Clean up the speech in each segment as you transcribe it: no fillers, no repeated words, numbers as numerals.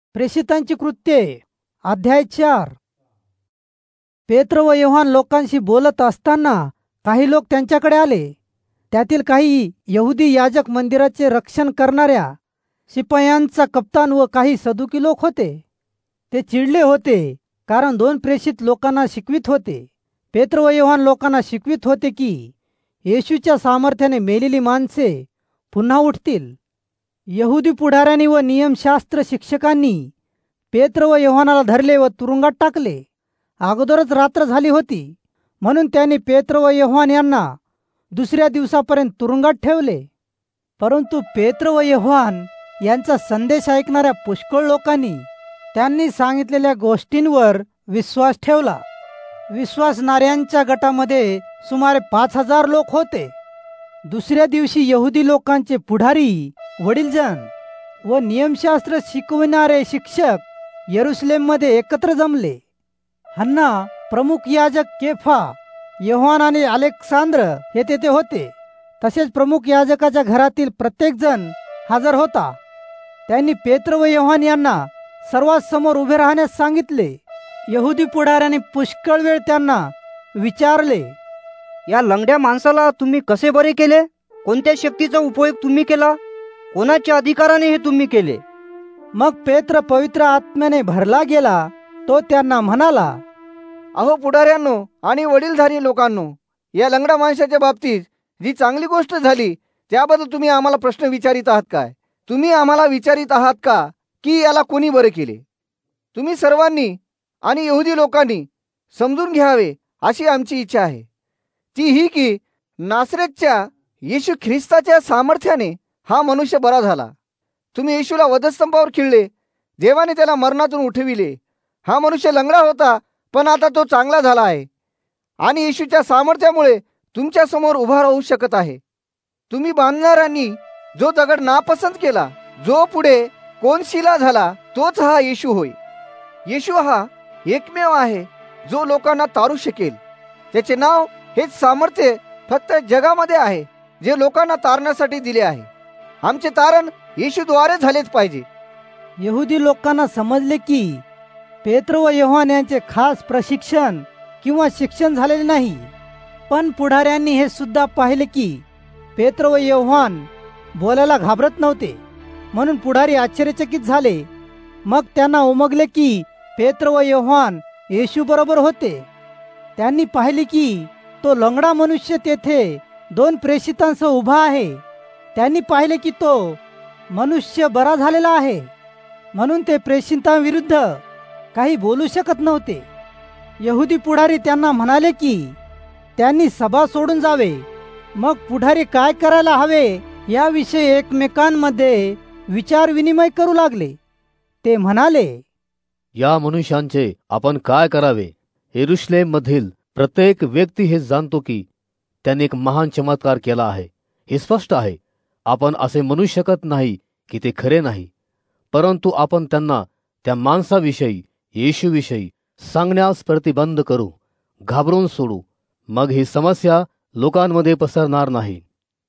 प्रेषितांची कृत्ये अध्याय 4. पेत्र व योहान लोकांशी बोलत असताना काही लोक त्यांच्याकडे आले. त्यातील काही यहुदी याजक मंदिराचे रक्षण करणाऱ्या शिपायांचा कप्तान व काही सदुकी लोक होते. ते चिडले होते कारण 2 प्रेषित लोकांना शिकवित होते. पेत्र व योहान लोकांना शिकवित होते की येशूच्या सामर्थ्याने मेलेली माणसे पुन्हा उठतील. यहुदी पुढाऱ्यांनी व नियमशास्त्र शिक्षकांनी पेत्र व योहानाला धरले व तुरुंगात टाकले. अगोदरच रात्र झाली होती, म्हणून त्यांनी पेत्र व योहान यांना दुसऱ्या दिवसापर्यंत तुरुंगात ठेवले. परंतु पेत्र व योहान यांचा संदेश ऐकणाऱ्या पुष्कळ लोकांनी त्यांनी सांगितलेल्या गोष्टींवर विश्वास ठेवला. विश्वासणाऱ्यांच्या गटामध्ये सुमारे 5000 लोक होते. दुसऱ्या दिवशी यहुदी लोकांचे पुढारी, वडीलजन व नियमशास्त्र शिकविणारे शिक्षक यरुशलेममध्ये एकत्र जमले. हन्ना, प्रमुख याजक केफा, योहान आणि अलेक्सांद्र हे तेथे होते. तसेच प्रमुख याजकाच्या घरातील प्रत्येक जण हजर होता. त्यांनी पेत्र व योहान यांना सर्वात समोर उभे राहण्यास सांगितले. यहुदी पुढाऱ्यांनी पुष्कळ वेळ त्यांना विचारले, या लंगड्या माणसाला तुम्ही कसे बरे केले? कोणत्या शक्तीचा उपयोग तुम्ही केला? कोणाच्या अधिकाराने हे तुम्ही केले? मग पेत्र पवित्र आत्म्याने भरला गेला. तो त्यांना म्हणाला, अहो पुढाऱ्यांनो आणि वडीलधारी लोकांनो, या लंगड्या माणसाच्या बाबतीत जी चांगली गोष्ट झाली त्याबद्दल तुम्ही आम्हाला प्रश्न विचारित आहात काय? तुम्ही आम्हाला विचारित आहात का की याला कोणी बरे केले? तुम्ही सर्वांनी आणि यहुदी लोकांनी समजून घ्यावे अशी आमची इच्छा आहे. ती ही की नासरेतच्या येशू ख्रिस्ताच्या सामर्थ्याने हा मनुष्य बरा झाला. तुम्ही येशूला वधस्तंभावर खिळले, देवाने त्याला मरणातून उठविले. हा मनुष्य लंगडा होता, पण आता तो चांगला झाला आहे आणि येशूच्या सामर्थ्यामुळे तुमच्या समोर उभा राहू शकत आहे. तुम्ही बांधणाऱ्यांनी जो दगड नापसंत केला, जो पुढे कोनशिला झाला, तोच हा येशू होय. येशू हा एकमेव आहे जो लोकांना तारू शकेल. त्याचे नाव हेच सामर्थ्य फक्त जगामध्ये आहे जे लोकांना तारण्यासाठी दिले आहे. आमचे तारण येशूद्वारे झालेच पाहिजे. यहुदी लोकांना समजले की पेत्र व योहान यांचे खास प्रशिक्षण किंवा शिक्षण झालेले नाही. पण पुढाऱ्यांनी हे सुद्धा पाहिले की पेत्र व योहान बोलायला घाबरत नव्हते, म्हणून पुढारी आश्चर्यचकित झाले. मग त्यांना उमगले की पेत्र व योहान येशू बरोबर होते. त्यांनी पाहिले की तो लंगडा मनुष्य तेथे 2 प्रेषितांसह उभा आहे. त्यांनी पाहिले की तो मनुष्य बरा झालेला आहे, म्हणून ते प्रेषितांविरुद्ध काही बोलू शकत नव्हते. यहुदी पुढारी त्यांना म्हणाले की त्यांनी सभा सोडून जावे. मग पुढारी काय करायला हवे याविषयी एकमेकांमध्ये विचार विनिमय करू लागले. ते म्हणाले, या मनुष्यांचे आपण काय करावे? यरुशलेम मधील प्रत्येक व्यक्ती हे जाणतो की त्याने एक महान चमत्कार केला आहे. हे स्पष्ट आहे. आपण असे म्हणू शकत नाही की ते खरे नाही. परंतु आपण त्यांना त्या माणसाविषयी, येशूविषयी सांगण्यास प्रतिबंध करू, घाबरून सोडू. मग ही समस्या लोकांमध्ये पसरणार नाही.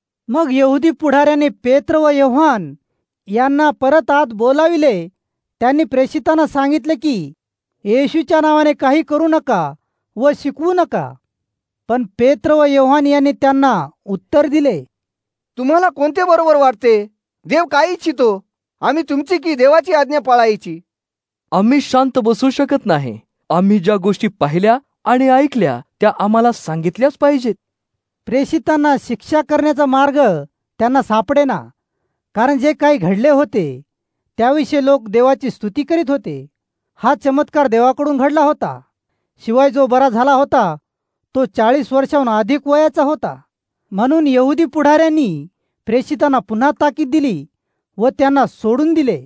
मग यहुदी पुढाऱ्याने पेत्र व योहान यांना परत आत बोलाविले. त्यांनी प्रेषितांना सांगितले की येशूच्या नावाने काही करू नका व शिकवू नका. पण पेत्र व योहान यांनी त्यांना उत्तर दिले, तुम्हाला कोणते बरोबर वाटते? देव काय इच्छितो? आम्ही तुमची की देवाची आज्ञा पाळायची? आम्ही शांत बसू शकत नाही. आम्ही ज्या गोष्टी पाहिल्या आणि ऐकल्या त्या आम्हाला सांगितल्याच पाहिजेत. प्रेषितांना शिक्षा करण्याचा मार्ग त्यांना सापडेना, कारण जे काही घडले होते त्याविषयी लोक देवाची स्तुती करीत होते. हा चमत्कार देवाकडून घडला होता. शिवाय जो बरा झाला होता तो 40 वर्षांहून अधिक वयाचा होता. म्हणून यहुदी पुढाऱ्यांनी प्रेषितांना पुन्हा ताकीद दिली व त्यांना सोडून दिले.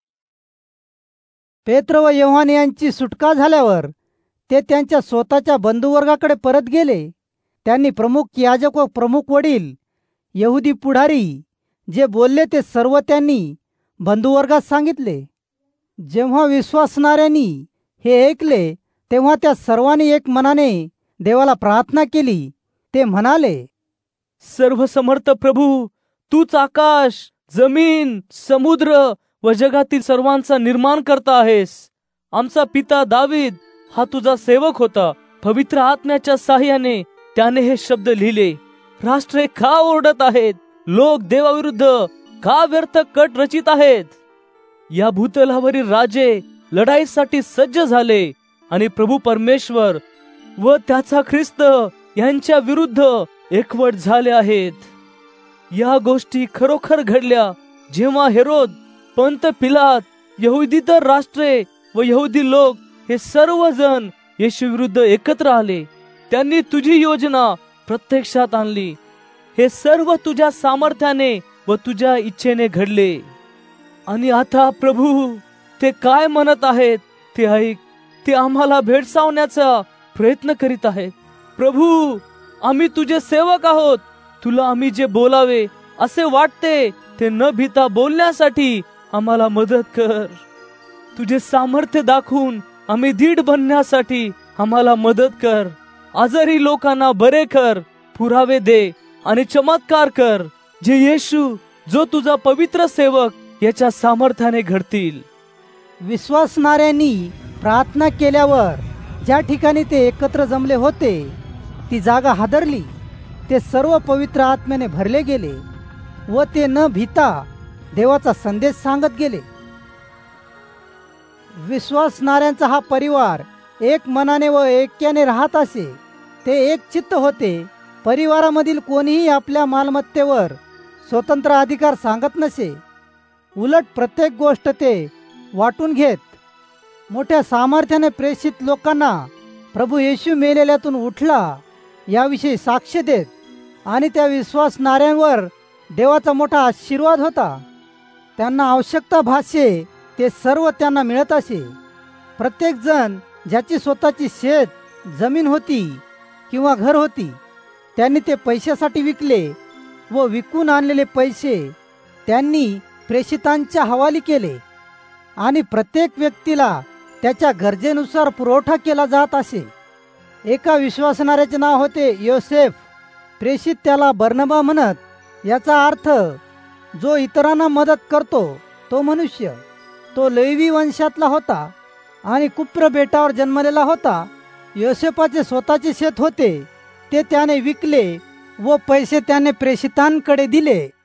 पेत्र व योहान यांची सुटका झाल्यावर ते त्यांच्या स्वतःच्या बंधुवर्गाकडे परत गेले. त्यांनी प्रमुख याजक व प्रमुख वडील, यहुदी पुढारी जे बोलले ते सर्व त्यांनी बंधुवर्गात सांगितले. जेव्हा विश्वासणाऱ्यांनी हे ऐकले तेव्हा त्या सर्वांनी एक मनाने देवाला प्रार्थना केली. ते म्हणाले, सर्वसमर्थ प्रभू, तूच आकाश, जमीन, समुद्र व जगातील सर्वांचा निर्माण करता आहेस. आमचा पिता दावीद हा तुझा सेवक होता. पवित्र आत्म्याच्या साह्याने त्याने हे शब्द लिहिले. राष्ट्रे का ओरडत आहेत? लोक देवाविरुद्ध का व्यर्थ कट रचित आहेत? या भूतलावरील राजे लढाईसाठी सज्ज झाले आणि प्रभू परमेश्वर व त्याचा ख्रिस्त यांच्या विरुद्ध एकवट झाले आहेत. या गोष्टी खरोखर घडल्या जेव्हा हेरोद, पंत पिलात, यहुदीतर राष्ट्रे व यहुदी लोक हे सर्वजण येशू विरुद्ध एकत्र आले. त्यांनी तुझी योजना प्रत्यक्षात आणली. हे सर्व तुझ्या सामर्थ्याने व तुझ्या इच्छेने घडले. आणि आता प्रभू ते काय म्हणत आहेत ते ऐक. ते आम्हाला भेडसावण्याचा प्रयत्न करीत आहेत. प्रभू, आम्ही तुझे सेवक आहोत. तुला आम्ही जे बोलावे असे वाटते ते न भीता बोलण्यासाठी आम्हाला मदत कर. तुझे सामर्थ्य दाखवून आम्ही दृढ बनण्यासाठी आम्हाला मदत कर. आजारी लोकांना बरे कर, पुरावे दे आणि चमत्कार कर, जे येशू जो तुझा पवित्र सेवक याच्या सामर्थ्याने घडतील. विश्वासणाऱ्यांनी प्रार्थना केल्यावर ज्या ठिकाणी ते एकत्र जमले होते ती जागा हादरली. ते सर्व पवित्र आत्म्याने भरले गेले व ते न भीता देवाचा संदेश सांगत गेले. विश्वासणाऱ्यांचा हा परिवार एक मनाने व ऐक्याने राहत असे. ते एक चित्त होते. परिवारामधील कोणीही आपल्या मालमत्तेवर स्वतंत्र अधिकार सांगत नसे. उलट प्रत्येक गोष्ट ते वाटून घेत. मोठ्या सामर्थ्याने प्रेषित लोकांना प्रभू येशू मेलेल्यातून उठला याविषयी साक्ष देत आणि त्या विश्वासणाऱ्यांवर देवाचा मोठा आशीर्वाद होता. त्यांना आवश्यकता भासे ते सर्व त्यांना मिळत असे. प्रत्येक जण ज्याची स्वतःची शेत, जमीन होती किंवा घर होती, त्यांनी ते पैशासाठी विकले व विकून आणलेले पैसे त्यांनी प्रेषितांच्या हवाली केले आणि प्रत्येक व्यक्तीला त्याच्या गरजेनुसार पुरवठा केला जात असे. एका विश्वासणाऱ्याचे नाव होते योसेफ. प्रेषित त्याला बर्नबा म्हणत. याचा अर्थ जो इतरांना मदत करतो तो मनुष्य. तो लेवी वंशातला होता आणि कुप्र बेटावर जन्मलेला होता. योसेफाचे स्वतःचे शेत होते, ते त्याने विकले व पैसे त्याने प्रेषितांकडे दिले.